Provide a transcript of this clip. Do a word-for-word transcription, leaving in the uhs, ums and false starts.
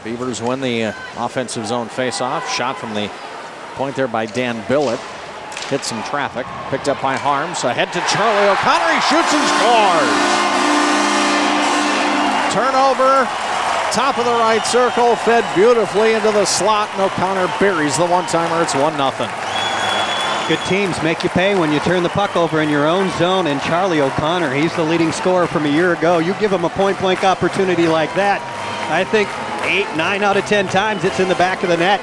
Beavers win the uh, offensive zone faceoff. Shot from the point there by Dan Billett. Hit some traffic. Picked up by Harms. Ahead to Charlie O'Connor. He shoots and scores. Turnover. Top of the right circle. Fed beautifully into the slot. And O'Connor buries the one-timer. It's one nothing. Good teams make you pay when you turn the puck over in your own zone. And Charlie O'Connor, he's the leading scorer from a year ago. You give him a point-blank opportunity like that, I think eight, nine out of ten times it's in the back of the net.